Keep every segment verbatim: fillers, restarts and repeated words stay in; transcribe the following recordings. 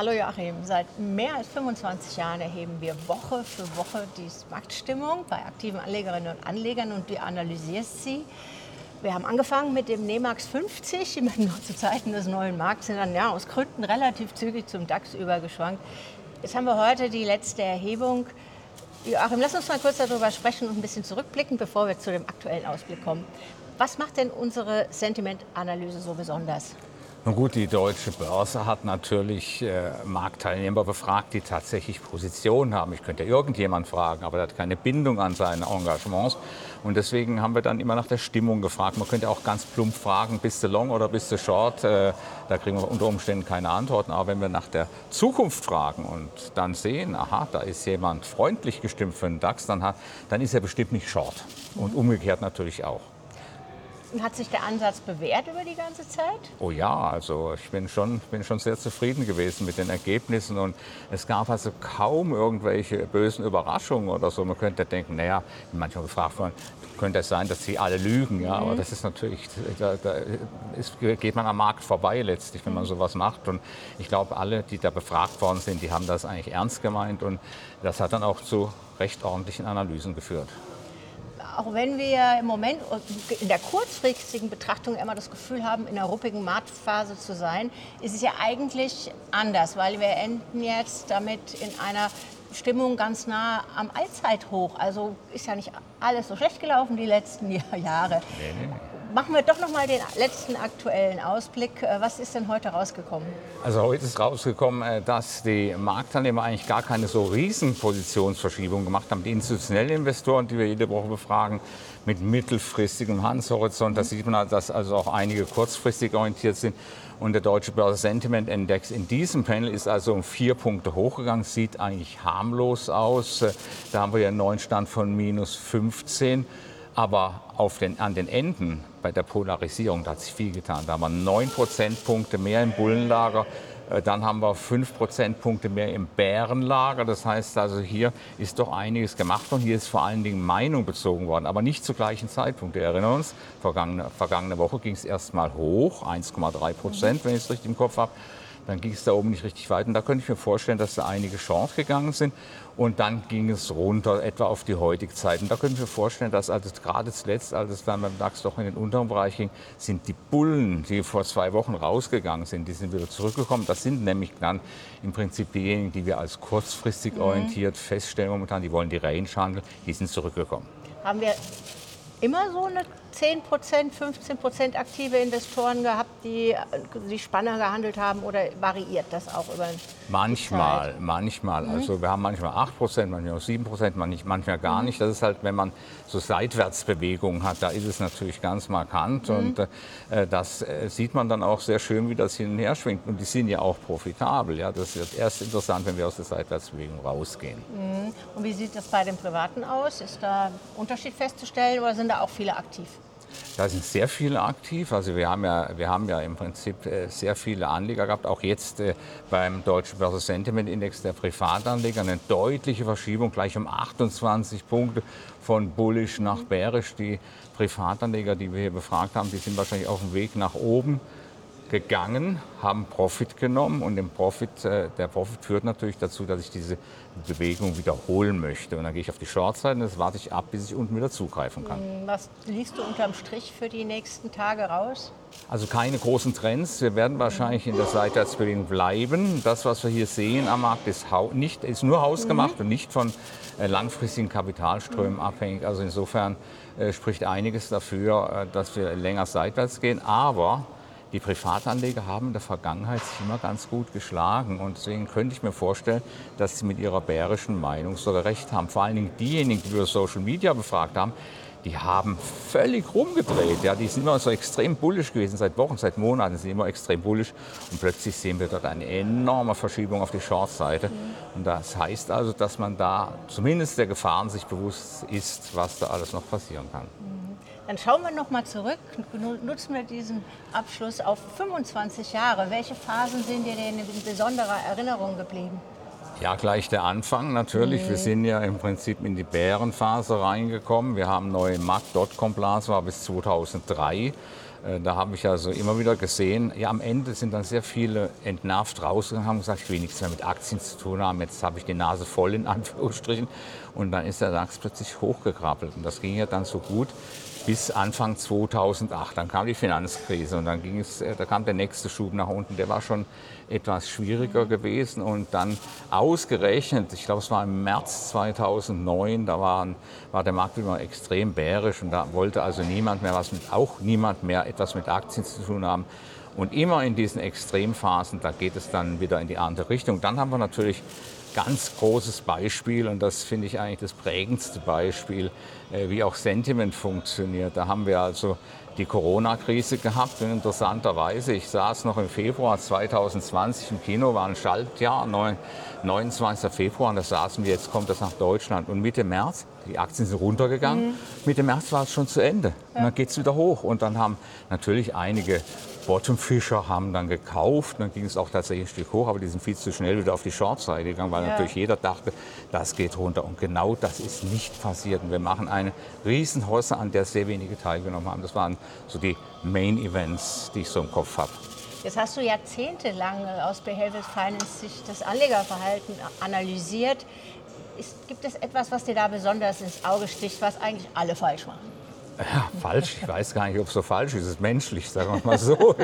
Hallo Joachim, seit mehr als fünfundzwanzig Jahren erheben wir Woche für Woche die Marktstimmung bei aktiven Anlegerinnen und Anlegern und du analysierst sie. Wir haben angefangen mit dem NEMAX fünfzig, immerhin noch zu Zeiten des neuen Markts, sind dann ja aus Gründen relativ zügig zum DAX übergeschwankt. Jetzt haben wir heute die letzte Erhebung. Joachim, lass uns mal kurz darüber sprechen und ein bisschen zurückblicken, bevor wir zu dem aktuellen Ausblick kommen. Was macht denn unsere Sentimentanalyse so besonders? Na gut, die Deutsche Börse hat natürlich äh, Marktteilnehmer befragt, die tatsächlich Positionen haben. Ich könnte ja irgendjemand fragen, aber der hat keine Bindung an seine Engagements. Und deswegen haben wir dann immer nach der Stimmung gefragt. Man könnte auch ganz plump fragen, bist du long oder bist du short? Äh, da kriegen wir unter Umständen keine Antworten. Aber wenn wir nach der Zukunft fragen und dann sehen, aha, da ist jemand freundlich gestimmt für den DAX, dann, hat, dann ist er bestimmt nicht short. Und umgekehrt natürlich auch. Hat sich der Ansatz bewährt über die ganze Zeit? Oh ja, also ich bin schon, bin schon sehr zufrieden gewesen mit den Ergebnissen und es gab also kaum irgendwelche bösen Überraschungen oder so. Man könnte denken, naja, manchmal gefragt worden, könnte es sein, dass sie alle lügen, ja, mhm. aber das ist natürlich, da, da ist, geht man am Markt vorbei letztlich, wenn man sowas macht. Und ich glaube, alle, die da befragt worden sind, die haben das eigentlich ernst gemeint und das hat dann auch zu recht ordentlichen Analysen geführt. Auch wenn wir im Moment in der kurzfristigen Betrachtung immer das Gefühl haben, in einer ruppigen Marktphase zu sein, ist es ja eigentlich anders, weil wir enden jetzt damit in einer Stimmung ganz nah am Allzeithoch. Also ist ja nicht alles so schlecht gelaufen die letzten Jahre. Nee, nee, nee. Machen wir doch noch mal den letzten aktuellen Ausblick. Was ist denn heute rausgekommen? Also heute ist rausgekommen, dass die Marktteilnehmer eigentlich gar keine so riesen Positionsverschiebungen gemacht haben. Die institutionellen Investoren, die wir jede Woche befragen, mit mittelfristigem Handelshorizont, da sieht man, dass also auch einige kurzfristig orientiert sind. Und der Deutsche Börse Sentiment Index in diesem Panel ist also um vier Punkte hochgegangen, sieht eigentlich harmlos aus. Da haben wir ja einen neuen Stand von minus fünfzehn. Aber auf den, an den Enden bei der Polarisierung, da hat sich viel getan. Da haben wir neun Prozentpunkte mehr im Bullenlager, dann haben wir fünf Prozentpunkte mehr im Bärenlager. Das heißt also, hier ist doch einiges gemacht worden. Hier ist vor allen Dingen Meinung bezogen worden, aber nicht zu gleichen Zeitpunkt. Wir erinnern uns, vergangene, vergangene Woche ging es erst mal hoch, eins Komma drei Prozent, wenn ich es richtig im Kopf habe. Dann ging es da oben nicht richtig weiter. Und da könnte ich mir vorstellen, dass da einige short gegangen sind. Und dann ging es runter, etwa auf die heutige Zeit. Und da könnte ich mir vorstellen, dass also gerade zuletzt, als es dann beim DAX doch in den unteren Bereich ging, sind die Bullen, die vor zwei Wochen rausgegangen sind, die sind wieder zurückgekommen. Das sind nämlich dann im Prinzip diejenigen, die wir als kurzfristig mhm. orientiert feststellen momentan. Die wollen die Range handeln, die sind zurückgekommen. Haben wir immer so eine zehn Prozent, fünfzehn Prozent aktive Investoren gehabt, die die Spanner gehandelt haben, oder variiert das auch über Manchmal, die Zeit? manchmal. Mhm. Also wir haben manchmal acht Prozent, manchmal auch sieben Prozent, manchmal gar mhm. nicht. Das ist halt, wenn man so Seitwärtsbewegungen hat, da ist es natürlich ganz markant. Mhm. Und äh, das äh, sieht man dann auch sehr schön, wie das hin und her schwingt. Und die sind ja auch profitabel. Ja? Das wird erst interessant, wenn wir aus der Seitwärtsbewegung rausgehen. Mhm. Und wie sieht das bei den Privaten aus? Ist da ein Unterschied festzustellen oder sind da auch viele aktiv? Da sind sehr viele aktiv. Also wir haben ja, wir haben ja im Prinzip sehr viele Anleger gehabt. Auch jetzt äh, beim Deutschen Börse Sentiment Index der Privatanleger eine deutliche Verschiebung, gleich um achtundzwanzig Punkte von bullish nach bearish. Die Privatanleger, die wir hier befragt haben, die sind wahrscheinlich auf dem Weg nach oben gegangen, haben Profit genommen und den Profit, äh, der Profit führt natürlich dazu, dass ich diese Bewegung wiederholen möchte. Und dann gehe ich auf die Short-Seite und das warte ich ab, bis ich unten wieder zugreifen kann. Was liest du unterm Strich für die nächsten Tage raus? Also keine großen Trends. Wir werden wahrscheinlich in der Seitwärtsbewegung bleiben. Das, was wir hier sehen am Markt, ist, nicht, ist nur hausgemacht mhm. und nicht von äh, langfristigen Kapitalströmen mhm. abhängig. Also insofern äh, spricht einiges dafür, äh, dass wir länger seitwärts gehen. Aber die Privatanleger haben in der Vergangenheit sich immer ganz gut geschlagen und deswegen könnte ich mir vorstellen, dass sie mit ihrer bärischen Meinung sogar recht haben. Vor allen Dingen diejenigen, die wir über Social Media befragt haben, die haben völlig rumgedreht. Ja, die sind immer so extrem bullisch gewesen, seit Wochen, seit Monaten sind immer extrem bullisch und plötzlich sehen wir dort eine enorme Verschiebung auf die Short-Seite. Und das heißt also, dass man da zumindest der Gefahren sich bewusst ist, was da alles noch passieren kann. Dann schauen wir noch mal zurück, nutzen wir diesen Abschluss auf fünfundzwanzig Jahre. Welche Phasen sind dir denn in besonderer Erinnerung geblieben? Ja, gleich der Anfang natürlich. Mhm. Wir sind ja im Prinzip in die Bärenphase reingekommen. Wir haben neue M A C Dotcom-Blase, war bis zweitausenddrei. Da habe ich also immer wieder gesehen, ja, am Ende sind dann sehr viele entnervt rausgegangen, haben gesagt, ich will nichts mehr mit Aktien zu tun haben, jetzt habe ich die Nase voll in Anführungsstrichen. Und dann ist der DAX plötzlich hochgekrabbelt. Und das ging ja dann so gut bis Anfang zweitausendacht. Dann kam die Finanzkrise und dann ging es, da kam der nächste Schub nach unten. Der war schon etwas schwieriger gewesen. Und dann ausgerechnet, ich glaube es war im März zweitausendneun, da waren, war der Markt wieder extrem bärisch und da wollte also niemand mehr was mit, auch niemand mehr etwas mit Aktien zu tun haben. Und immer in diesen Extremphasen, da geht es dann wieder in die andere Richtung. Dann haben wir natürlich ganz großes Beispiel und das finde ich eigentlich das prägendste Beispiel, wie auch Sentiment funktioniert. Da haben wir also die Corona-Krise gehabt und interessanterweise, ich saß noch im Februar zweitausendzwanzig im Kino, war ein Schaltjahr, neunundzwanzigster Februar, und da saßen wir, jetzt kommt das nach Deutschland. Und Mitte März, die Aktien sind runtergegangen, mhm. Mitte März war es schon zu Ende. Ja. Und dann geht es wieder hoch und dann haben natürlich einige Bottomfischer haben dann gekauft, dann ging es auch tatsächlich ein Stück hoch, aber die sind viel zu schnell wieder auf die Short-Seite gegangen, weil ja. natürlich jeder dachte, das geht runter. Und genau das ist nicht passiert. Und wir machen eine Riesenhosse, an der sehr wenige teilgenommen haben. Das waren so die Main-Events, die ich so im Kopf habe. Jetzt hast du jahrzehntelang aus Behavioral Finance sich das Anlegerverhalten analysiert. Ist, gibt es etwas, was dir da besonders ins Auge sticht, was eigentlich alle falsch machen? Ja, falsch, ich weiß gar nicht, ob es so falsch ist, es ist menschlich, sagen wir mal so.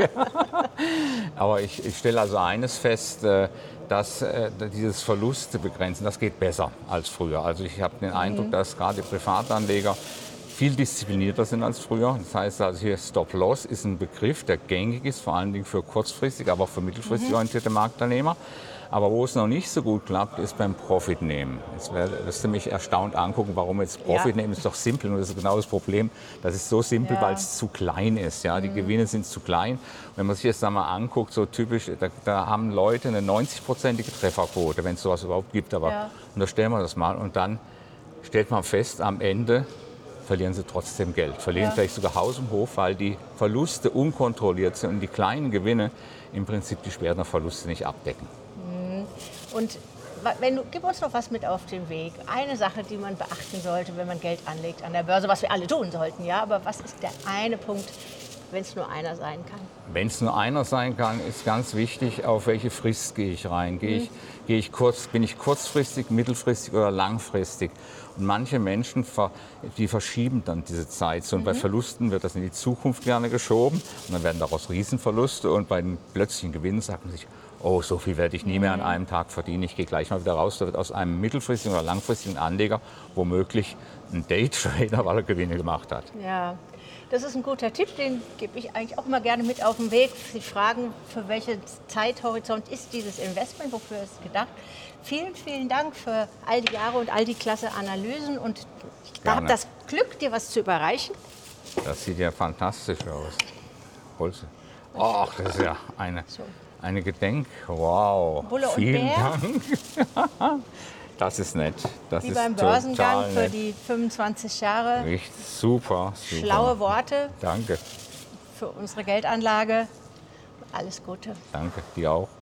Aber ich, ich stelle also eines fest, dass dieses Verluste begrenzen, das geht besser als früher. Also ich habe den Eindruck, mhm. dass gerade Privatanleger viel disziplinierter sind als früher. Das heißt also hier Stop-Loss ist ein Begriff, der gängig ist, vor allen Dingen für kurzfristig, aber auch für mittelfristig mhm. orientierte Marktteilnehmer. Aber wo es noch nicht so gut klappt, ist beim Profit nehmen. Jetzt wirst du mich erstaunt angucken, warum jetzt Profit ja. nehmen, ist doch simpel. Und das ist genau das Problem. Das ist so simpel, ja. weil es zu klein ist. Ja? Die mhm. Gewinne sind zu klein. Und wenn man sich das dann mal anguckt, so typisch, da, da haben Leute eine neunzigprozentige Trefferquote, wenn es sowas überhaupt gibt. Aber ja. unterstellen wir das mal. Und dann stellt man fest, am Ende verlieren sie trotzdem Geld. Verlieren ja. vielleicht sogar Haus und Hof, weil die Verluste unkontrolliert sind und die kleinen Gewinne im Prinzip die schweren Verluste nicht abdecken. Und wenn du, gib uns noch was mit auf den Weg. Eine Sache, die man beachten sollte, wenn man Geld anlegt an der Börse, was wir alle tun sollten, ja. Aber was ist der eine Punkt, wenn es nur einer sein kann? Wenn es nur einer sein kann, ist ganz wichtig, auf welche Frist gehe ich rein. Gehe ich, mhm. gehe ich kurz, bin ich kurzfristig, mittelfristig oder langfristig? Und manche Menschen, die verschieben dann diese Zeit. So, und mhm. bei Verlusten wird das in die Zukunft gerne geschoben. Und dann werden daraus Riesenverluste. Und bei den plötzlichen Gewinnen sagt man sich, oh, so viel werde ich nie mehr an einem Tag verdienen. Ich gehe gleich mal wieder raus. Da wird aus einem mittelfristigen oder langfristigen Anleger womöglich ein Daytrader, weil er Gewinne gemacht hat. Ja, das ist ein guter Tipp. Den gebe ich eigentlich auch immer gerne mit auf den Weg. Sie fragen, für welchen Zeithorizont ist dieses Investment, wofür ist es gedacht? Vielen, vielen Dank für all die Jahre und all die klasse Analysen. Und ich habe das Glück, dir was zu überreichen. Das sieht ja fantastisch aus. Holz. Ach, das ist ja eine... So. Eine Gedenk, wow, Bulle und vielen Bär. Dank. Das ist nett. Das Wie ist beim Börsengang für nett. die fünfundzwanzig Jahre. Richtig, super, super. Schlaue Worte. Danke. Für unsere Geldanlage. Alles Gute. Danke, dir auch.